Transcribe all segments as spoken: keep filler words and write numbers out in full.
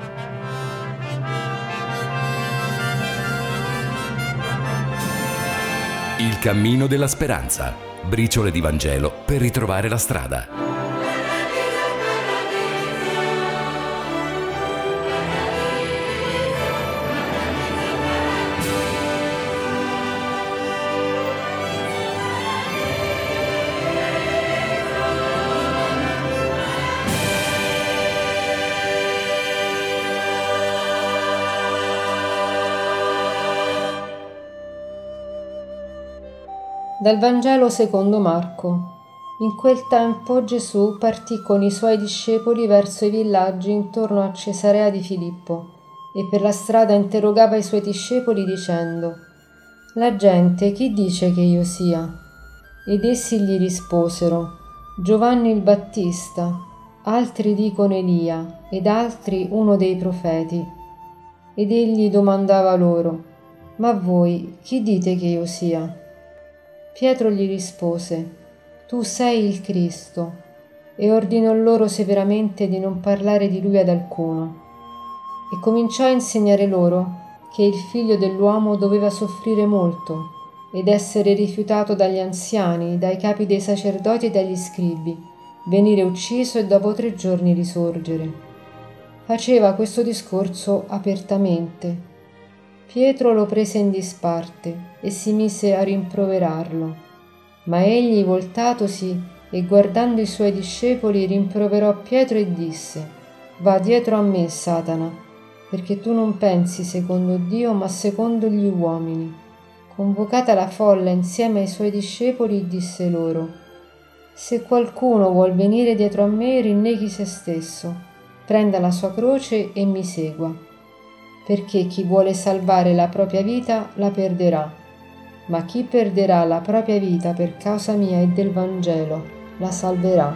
Il cammino della speranza. Briciole di Vangelo per ritrovare la strada. Dal Vangelo secondo Marco. In quel tempo Gesù partì con i suoi discepoli verso i villaggi intorno a Cesarea di Filippo e per la strada interrogava i suoi discepoli dicendo: «La gente chi dice che io sia?» Ed essi gli risposero: «Giovanni il Battista, altri dicono Elia ed altri uno dei profeti». Ed egli domandava loro: «Ma voi chi dite che io sia?» Pietro gli rispose: «Tu sei il Cristo», e ordinò loro severamente di non parlare di lui ad alcuno. E cominciò a insegnare loro che il figlio dell'uomo doveva soffrire molto ed essere rifiutato dagli anziani, dai capi dei sacerdoti e dagli scribi, venire ucciso e dopo tre giorni risorgere. Faceva questo discorso apertamente. Pietro lo prese in disparte e si mise a rimproverarlo. Ma egli, voltatosi e guardando i suoi discepoli, rimproverò Pietro e disse: «Va dietro a me, Satana, perché tu non pensi secondo Dio, ma secondo gli uomini». Convocata la folla insieme ai suoi discepoli, disse loro: «Se qualcuno vuol venire dietro a me, rinneghi se stesso, prenda la sua croce e mi segua. Perché chi vuole salvare la propria vita la perderà, ma chi perderà la propria vita per causa mia e del Vangelo la salverà».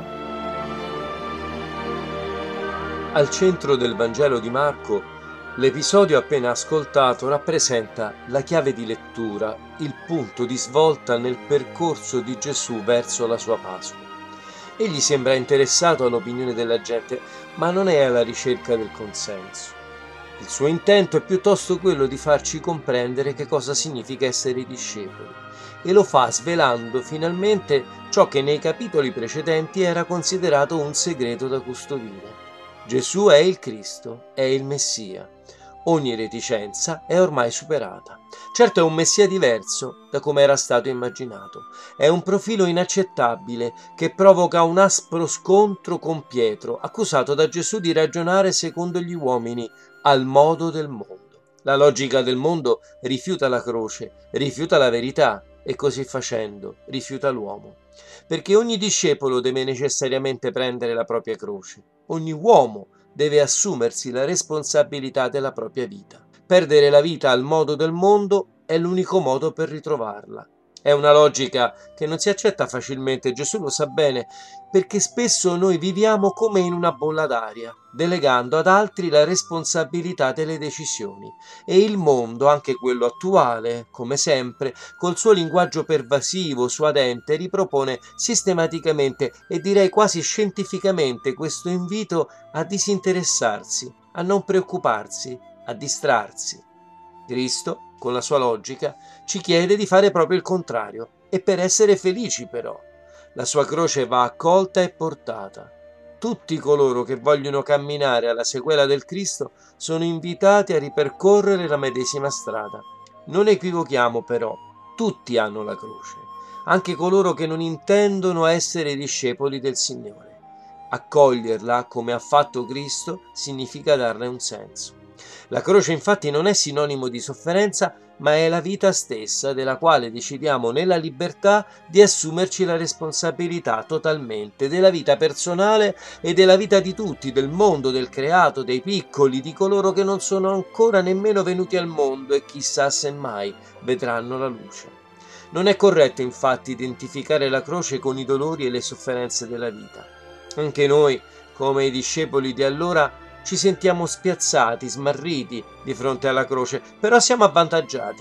Al centro del Vangelo di Marco, l'episodio appena ascoltato rappresenta la chiave di lettura, il punto di svolta nel percorso di Gesù verso la sua Pasqua. Egli sembra interessato all'opinione della gente, ma non è alla ricerca del consenso. Il suo intento è piuttosto quello di farci comprendere che cosa significa essere discepoli, e lo fa svelando finalmente ciò che nei capitoli precedenti era considerato un segreto da custodire. Gesù è il Cristo, è il Messia. Ogni reticenza è ormai superata. Certo è un Messia diverso da come era stato immaginato. È un profilo inaccettabile che provoca un aspro scontro con Pietro, accusato da Gesù di ragionare secondo gli uomini, al modo del mondo. La logica del mondo rifiuta la croce, rifiuta la verità e così facendo rifiuta l'uomo. Perché ogni discepolo deve necessariamente prendere la propria croce. Ogni uomo deve assumersi la responsabilità della propria vita. Perdere la vita al modo del mondo è l'unico modo per ritrovarla. È una logica che non si accetta facilmente, Gesù lo sa bene, perché spesso noi viviamo come in una bolla d'aria, delegando ad altri la responsabilità delle decisioni. E il mondo, anche quello attuale, come sempre, col suo linguaggio pervasivo, suadente, ripropone sistematicamente e direi quasi scientificamente questo invito a disinteressarsi, a non preoccuparsi, a distrarsi. Cristo, con la sua logica, ci chiede di fare proprio il contrario, e per essere felici però. La sua croce va accolta e portata. Tutti coloro che vogliono camminare alla sequela del Cristo sono invitati a ripercorrere la medesima strada. Non equivochiamo però, tutti hanno la croce, anche coloro che non intendono essere discepoli del Signore. Accoglierla, come ha fatto Cristo, significa darle un senso. La croce infatti non è sinonimo di sofferenza, ma è la vita stessa della quale decidiamo nella libertà di assumerci la responsabilità totalmente della vita personale e della vita di tutti, del mondo, del creato, dei piccoli, di coloro che non sono ancora nemmeno venuti al mondo e chissà se mai vedranno la luce. Non è corretto infatti identificare la croce con i dolori e le sofferenze della vita. Anche noi, come i discepoli di allora, ci sentiamo spiazzati, smarriti di fronte alla croce, però siamo avvantaggiati.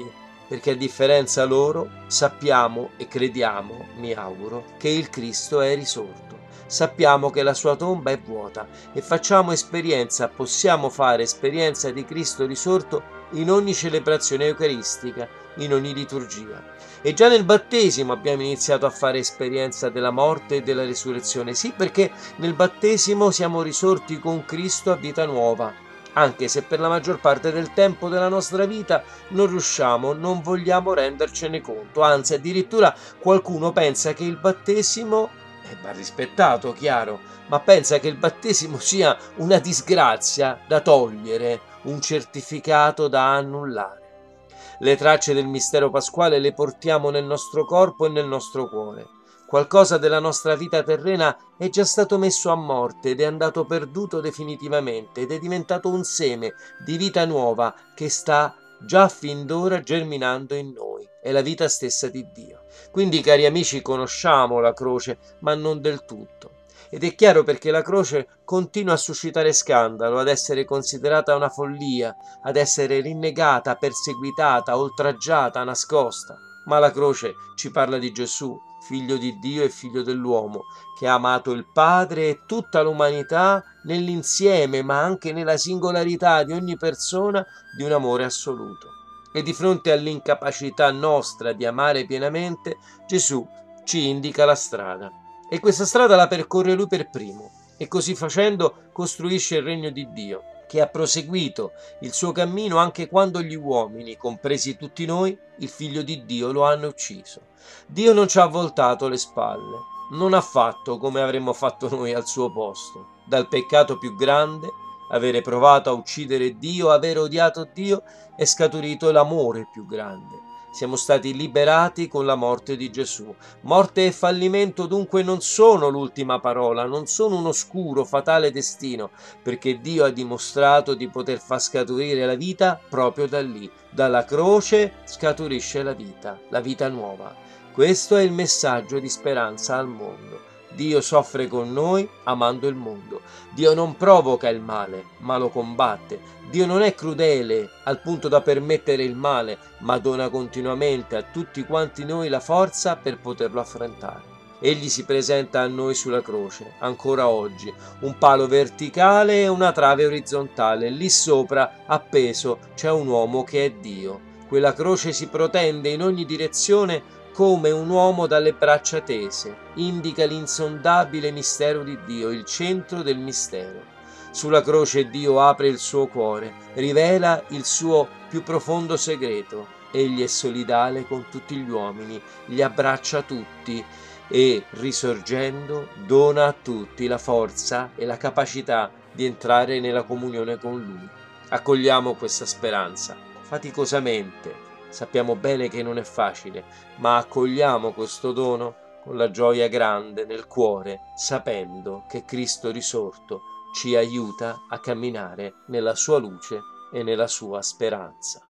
perché a differenza loro sappiamo e crediamo, mi auguro, che il Cristo è risorto. Sappiamo che la sua tomba è vuota e facciamo esperienza, possiamo fare esperienza di Cristo risorto in ogni celebrazione eucaristica, in ogni liturgia. E già nel battesimo abbiamo iniziato a fare esperienza della morte e della risurrezione. Sì, perché nel battesimo siamo risorti con Cristo a vita nuova, anche se per la maggior parte del tempo della nostra vita non riusciamo, non vogliamo rendercene conto. Anzi, addirittura qualcuno pensa che il battesimo, eh, va rispettato, chiaro, ma pensa che il battesimo sia una disgrazia da togliere, un certificato da annullare. Le tracce del mistero pasquale le portiamo nel nostro corpo e nel nostro cuore. Qualcosa della nostra vita terrena è già stato messo a morte ed è andato perduto definitivamente ed è diventato un seme di vita nuova che sta già fin d'ora germinando in noi. È la vita stessa di Dio. Quindi, cari amici, conosciamo la croce, ma non del tutto. Ed è chiaro perché la croce continua a suscitare scandalo, ad essere considerata una follia, ad essere rinnegata, perseguitata, oltraggiata, nascosta. Ma la croce ci parla di Gesù, figlio di Dio e figlio dell'uomo, che ha amato il Padre e tutta l'umanità nell'insieme, ma anche nella singolarità di ogni persona, di un amore assoluto. E di fronte all'incapacità nostra di amare pienamente, Gesù ci indica la strada. E questa strada la percorre lui per primo, e così facendo costruisce il regno di Dio, che ha proseguito il suo cammino anche quando gli uomini, compresi tutti noi, il figlio di Dio, lo hanno ucciso. Dio non ci ha voltato le spalle, non ha fatto come avremmo fatto noi al suo posto. Dal peccato più grande, avere provato a uccidere Dio, aver odiato Dio, è scaturito l'amore più grande. Siamo stati liberati con la morte di Gesù. Morte e fallimento dunque non sono l'ultima parola, non sono un oscuro, fatale destino, perché Dio ha dimostrato di poter far scaturire la vita proprio da lì. Dalla croce scaturisce la vita, la vita nuova. Questo è il messaggio di speranza al mondo. Dio soffre con noi amando il mondo. Dio non provoca il male, ma lo combatte. Dio non è crudele al punto da permettere il male, ma dona continuamente a tutti quanti noi la forza per poterlo affrontare. Egli si presenta a noi sulla croce, ancora oggi, un palo verticale e una trave orizzontale. Lì sopra, appeso, c'è un uomo che è Dio. Quella croce si protende in ogni direzione come un uomo dalle braccia tese, indica l'insondabile mistero di Dio, il centro del mistero. Sulla croce Dio apre il suo cuore, rivela il suo più profondo segreto. Egli è solidale con tutti gli uomini, li abbraccia tutti e, risorgendo, dona a tutti la forza e la capacità di entrare nella comunione con Lui. Accogliamo questa speranza, faticosamente. Sappiamo bene che non è facile, ma accogliamo questo dono con la gioia grande nel cuore, sapendo che Cristo risorto ci aiuta a camminare nella sua luce e nella sua speranza.